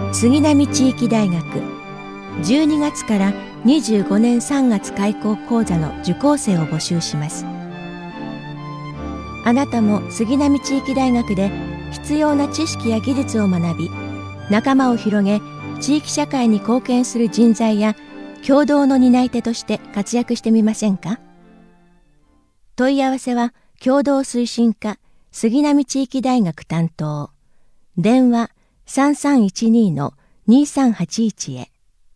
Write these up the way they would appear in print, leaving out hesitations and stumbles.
杉並地域大学12月から25年3月開講講座の受講生を募集します。あなたも杉並地域大学で必要な知識や技術を学び、仲間を広げ、地域社会に貢献する人材や共同の担い手として活躍してみませんか？問い合わせは共同推進課杉並地域大学担当、電話3312-2381へ。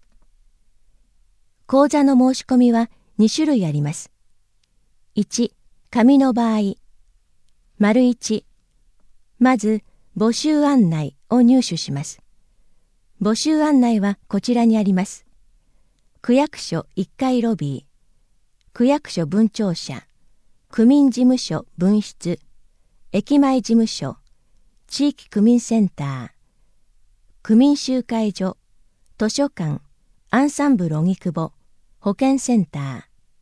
講座の申し込みは2種類あります。1、紙の場合。1、まず募集案内を入手します。募集案内はこちらにあります。区役所1階ロビー、区役所分庁舎、区民事務所分室、駅前事務所、地域区民センター、区民集会所、図書館、アンサンブル荻窪、保健センター。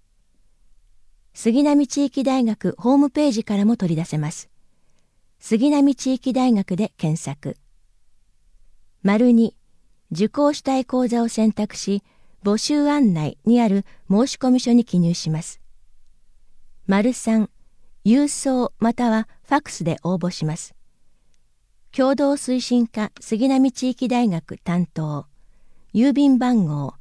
杉並地域大学ホームページからも取り出せます。杉並地域大学で検索。2、受講したい講座を選択し、募集案内にある申込書に記入します。3、郵送またはファックスで応募します。共同推進課杉並地域大学担当、郵便番号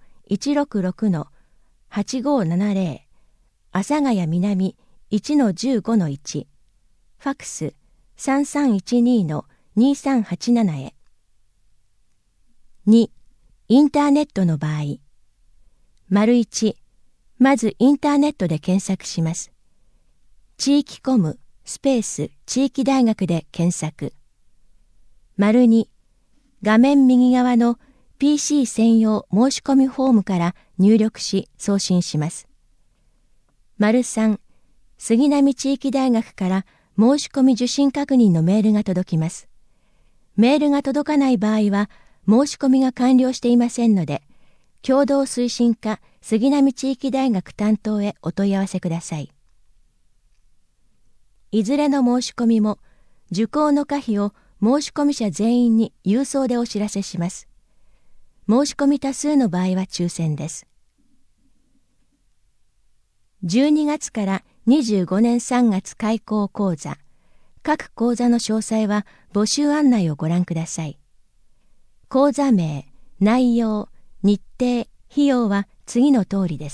166-8570、阿佐ヶ谷南 1-15-1、ファックス3312-2387へ。2、インターネットの場合。1、まずインターネットで検索します。地域コムスペース地域大学で検索。2、画面右側の PC 専用申し込みフォームから入力し送信します。3、杉並地域大学から申し込み受信確認のメールが届きます。メールが届かない場合は申し込みが完了していませんので、共同推進課杉並地域大学担当へお問い合わせください。いずれの申し込みも受講の可否を申込者全員に郵送でお知らせします。申し込み多数の場合は抽選です。12月から25年3月開講講座。各講座の詳細は募集案内をご覧ください。講座名、内容、日程、費用は次の通りです。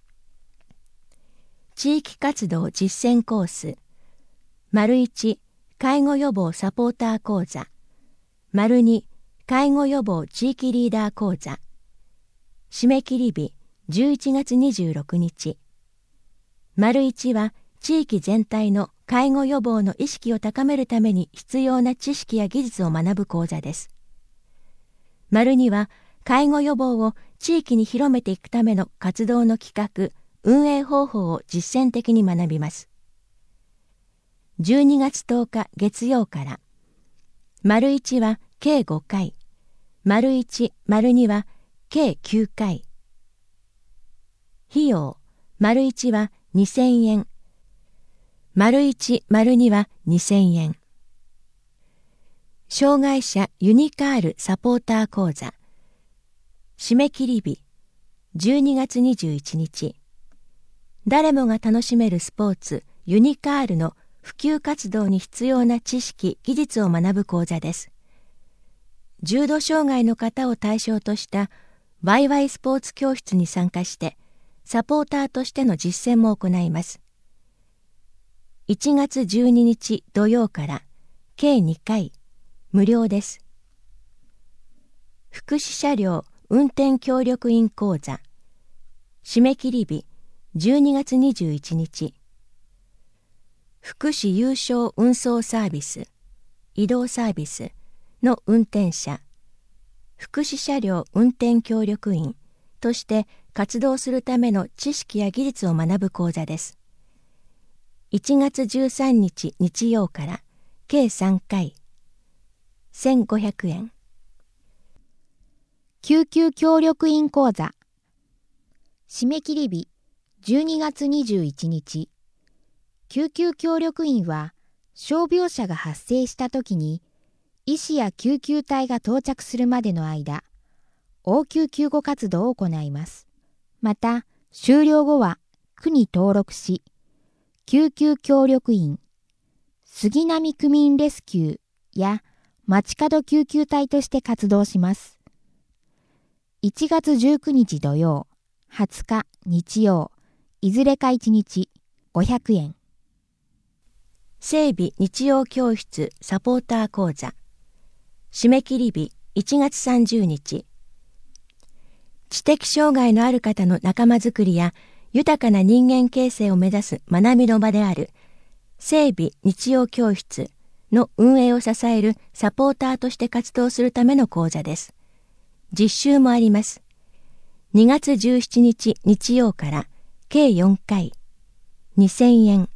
地域活動実践コース。1、介護予防サポーター講座。2、介護予防地域リーダー講座。締め切り日11月26日。1は地域全体の介護予防の意識を高めるために必要な知識や技術を学ぶ講座です。2は介護予防を地域に広めていくための活動の企画、運営方法を実践的に学びます。12月10日月曜から。1は計5回。1、2は計9回。費用、1は2000円。1、2は2000円。障害者ユニカールサポーター講座。締め切り日、12月21日。誰もが楽しめるスポーツ、ユニカールの普及活動に必要な知識、技術を学ぶ講座です。重度障害の方を対象としたワイワイスポーツ教室に参加して、サポーターとしての実践も行います。1月12日土曜から計2回、無料です。福祉車両運転協力員講座。締め切り日、12月21日。福祉有償運送サービス、移動サービスの運転者、福祉車両運転協力員として活動するための知識や技術を学ぶ講座です。1月13日日曜から計3回、1500円。 救急協力員講座。締め切り日、12月21日。救急協力員は、傷病者が発生したときに、 医師や救急隊が到着するまでの間、応急救護活動を行います。また、終了後は区に登録し、救急協力員、杉並区民レスキューや街角救急隊として活動します。1月19日土曜、20日日曜、いずれか1日500円。 整備日曜教室サポーター講座。締め切り日1月30日。知的障害のある方の仲間づくりや豊かな人間形成を目指す学びの場である整備日曜教室の運営を支えるサポーターとして活動するための講座です。実習もあります。2月17日日曜から計4回、2000円。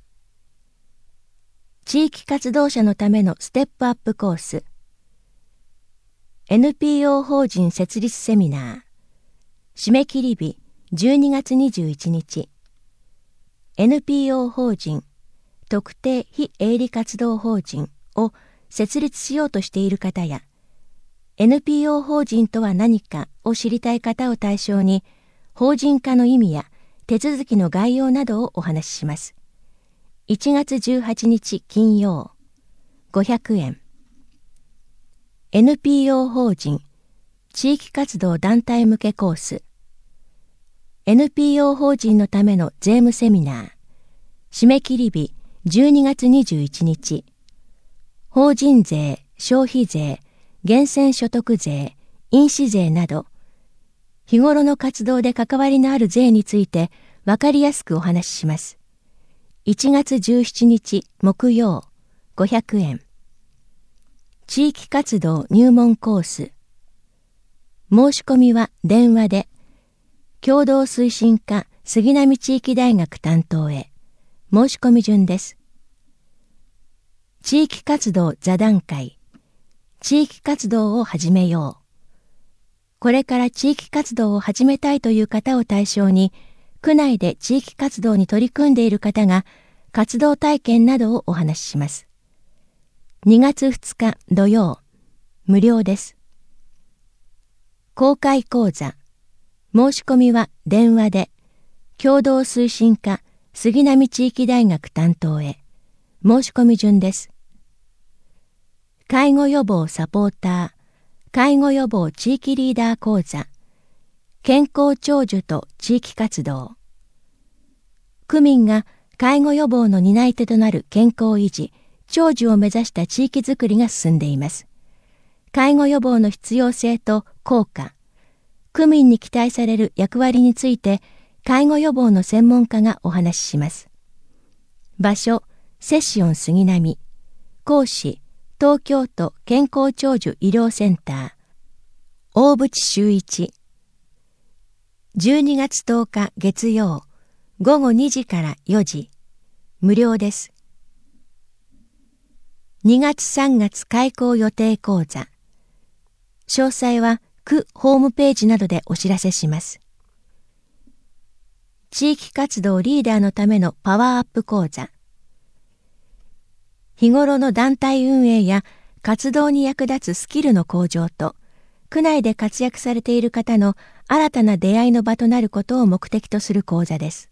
地域活動者のためのステップアップコース。NPO 法人設立セミナー。締め切り日12月21日。NPO 法人特定非営利活動法人を設立しようとしている方や、NPO 法人とは何かを知りたい方を対象に、法人化の意味や手続きの概要などをお話しします。1月18日金曜、500円。NPO 法人地域活動団体向けコース。NPO 法人のための税務セミナー。締め切り日12月21日。法人税、消費税、源泉所得税、印紙税など、日頃の活動で関わりのある税についてわかりやすくお話しします。1月17日木曜、500円。地域活動入門コース。申し込みは電話で、共同推進課杉並地域大学担当へ。申し込み順です。地域活動座談会。地域活動を始めよう。これから地域活動を始めたいという方を対象に、区内で地域活動に取り組んでいる方が活動体験などをお話しします。2月2日土曜、無料です。公開講座。申し込みは電話で、共同推進課杉並地域大学担当へ。申し込み順です。介護予防サポーター、介護予防地域リーダー講座、健康長寿と地域活動。区民が介護予防の担い手となる健康維持、長寿を目指した地域づくりが進んでいます。介護予防の必要性と効果、区民に期待される役割について、介護予防の専門家がお話しします。場所、セッション杉並。講師、東京都健康長寿医療センター。大渕修一。12月10日月曜、午後2時から4時。無料です。2月3月開講予定講座。詳細は区ホームページなどでお知らせします。地域活動リーダーのためのパワーアップ講座。日頃の団体運営や活動に役立つスキルの向上と、区内で活躍されている方の新たな出会いの場となることを目的とする講座です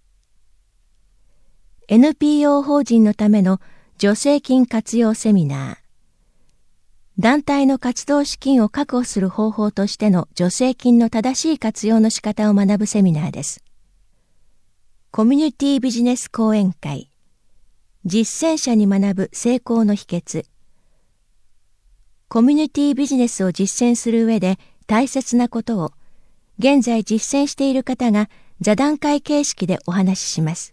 。NPO 法人のための助成金活用セミナー。団体の活動資金を確保する方法としての助成金の正しい活用の仕方を学ぶセミナーです。コミュニティビジネス講演会。実践者に学ぶ成功の秘訣。コミュニティビジネスを実践する上で大切なことを、現在実践している方が座談会形式でお話しします。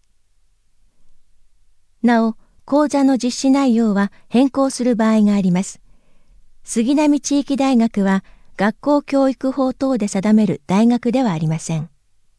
なお、講座の実施内容は変更する場合があります。杉並地域大学は学校教育法等で定める大学ではありません。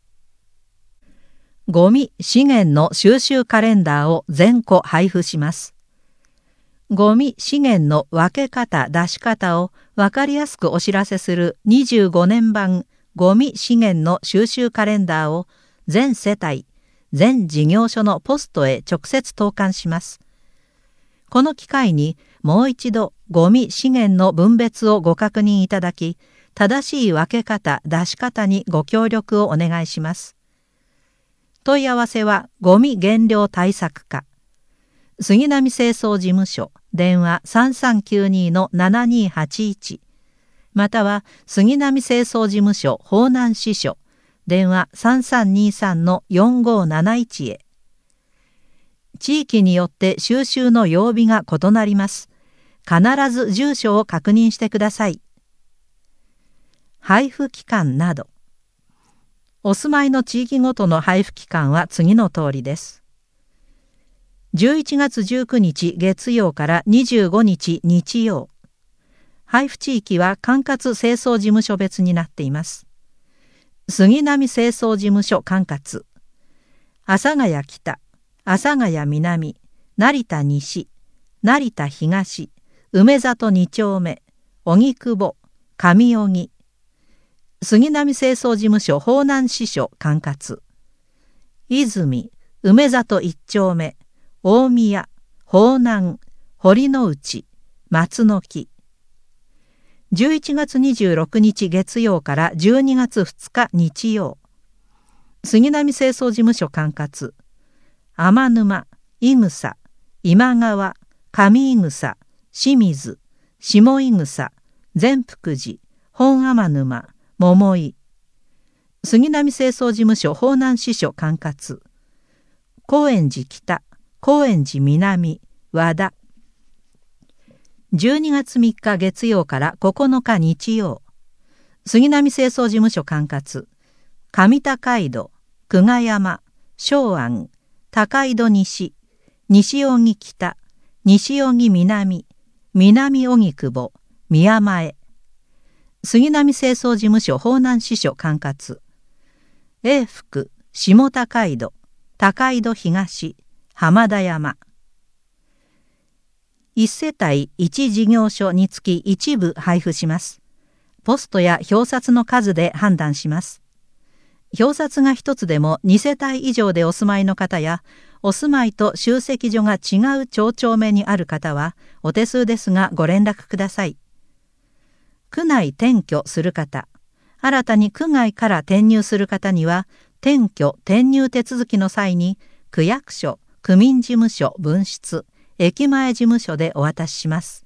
ゴミ資源の収集カレンダーを全個配布します。ゴミ資源の分け方・出し方を分かりやすくお知らせする25年版ゴミ資源の収集カレンダーを全世帯、全事業所のポストへ直接投函します。 この機会にもう一度ゴミ資源の分別をご確認いただき、正しい分け方、出し方にご協力をお願いします。問い合わせはゴミ減量対策課、杉並清掃事務所、電話 3392-7281、または杉並清掃事務所方南支所、電話 3323-4571 へ。地域によって収集の曜日が異なります。必ず住所を確認してください。配布期間など。お住まいの地域ごとの配布期間は次の通りです。11月19日月曜から25日日曜。配布地域は管轄清掃事務所別になっています。杉並清掃事務所管轄。阿佐ヶ谷北、阿佐ヶ谷南、成田西、成田東、梅里2丁目、荻窪、上荻。杉並清掃事務所方南支所管轄。泉、梅里1丁目、大宮、方南、堀之内、松の木。11月26日月曜から12月2日日曜。杉並清掃事務所管轄。天沼、伊草、今川、上伊草、清水、下伊草、善福寺、本天沼、桃井。杉並清掃事務所方南支所管轄。高円寺北、高円寺南、和田。12月3日月曜から9日日曜。杉並清掃事務所管轄。上高井戸、久我山、松安、高井戸西、西荻北、西荻南、南荻窪、宮前。杉並清掃事務所方南支所管轄。永福、下高井戸、高井戸東、浜田山。1世帯1事業所につき1部配布します。ポストや表札の数で判断します。表札が1つでも2世帯以上でお住まいの方や、お住まいと集積所が違う町丁目にある方は、お手数ですがご連絡ください。区内転居する方、新たに区外から転入する方には、転居・転入手続きの際に、区役所、区民事務所分室、駅前事務所でお渡しします。